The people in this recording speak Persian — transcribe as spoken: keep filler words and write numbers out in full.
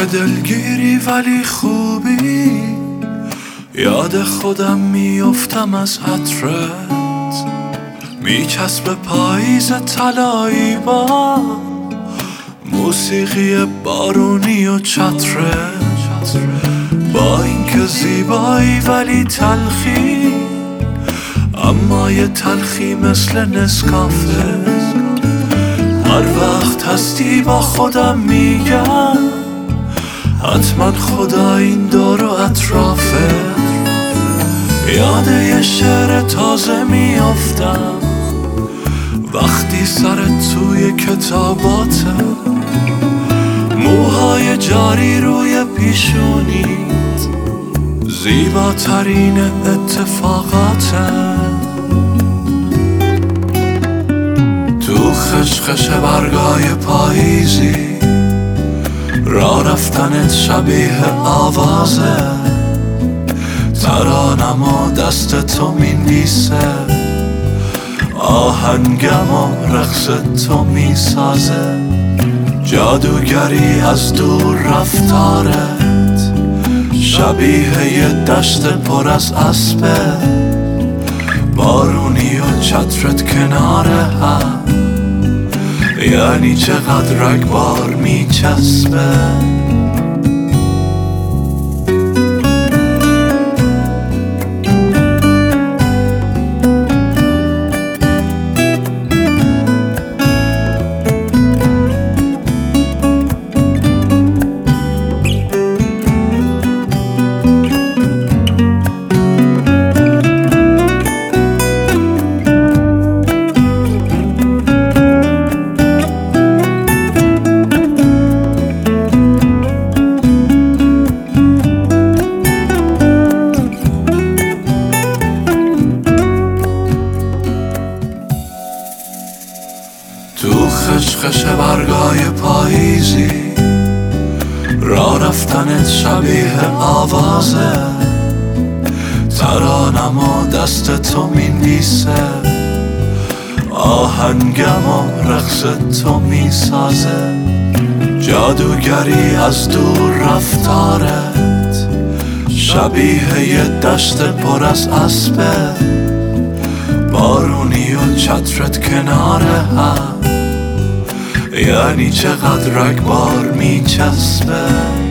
چه دلگیری ولی خوبی، یاد خودم میافتم از عطرت، میچسب پاییز طلایی با موسیقی بارونی و چترت. با اینکه زیبایی ولی تلخی، اما یه تلخی مثل نسکافه. هر وقت هستی با خودم میگم حتما خدا این دور و اطرافه. یاد یه شعر تازه میافتم وقتی سرت توی کتاباته، موهای جاری روی پیشونیت زیباترین اتفاقاته. تو خشخش برگای پاییزی راه رفتنت شبیه آوازه، ترانم و دست تو مینویسه، آهنگم و رقص تو میسازه. جادوگری از دور رفتارت شبیه یه دشت پر از اسبه، بارونی و چترت کنار هم، یعنی چقدر رگبار میچسبه. تو خشخش برگای پاییزی راه رفتنت شبیه آوازه، ترانم و دست تو مینویسه، آهنگم و رقص تو میسازه. جادوگری از دور رفتارت شبیه یه دشت پر از اسبه، بارونی و چترت کنار هم، یعنی چقدر رگبار میچسبه.